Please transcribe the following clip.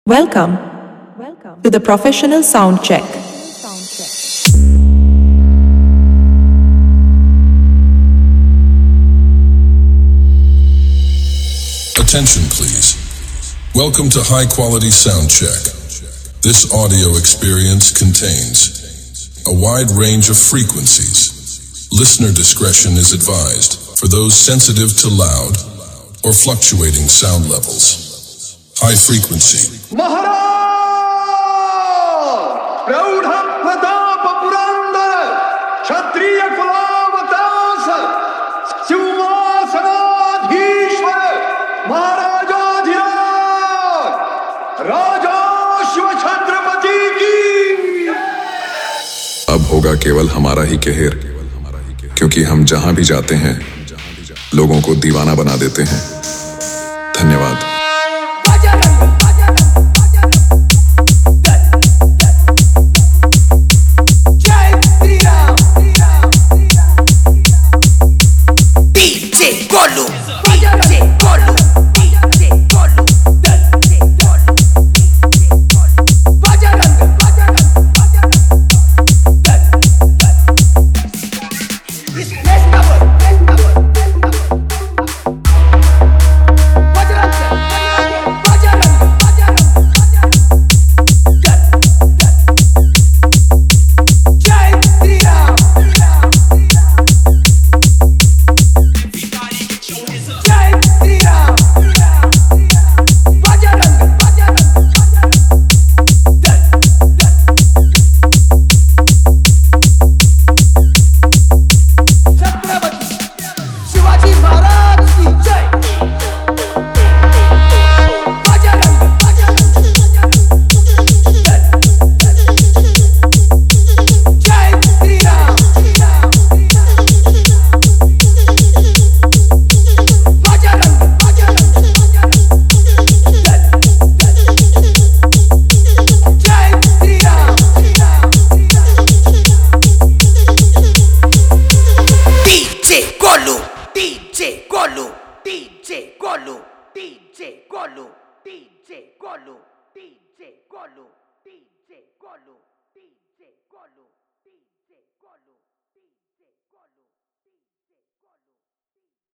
Welcome to the professional sound check. Attention please. Welcome to High Quality Sound Check. This audio experience contains a wide range of frequencies. Listener discretion is advised for those sensitive to loud or fluctuating sound levels. High frequency. प्रौढ़ प्रताप पुरंदर क्षत्रिय कुलावतास सिंहासनाधीश्वर महाराजाधिराज राजा शिव छत्रपति की। अब होगा केवल हमारा ही कहर, क्योंकि हम जहां भी जाते हैं लोगों को दीवाना बना देते हैं। धन्यवाद। DJ Golu.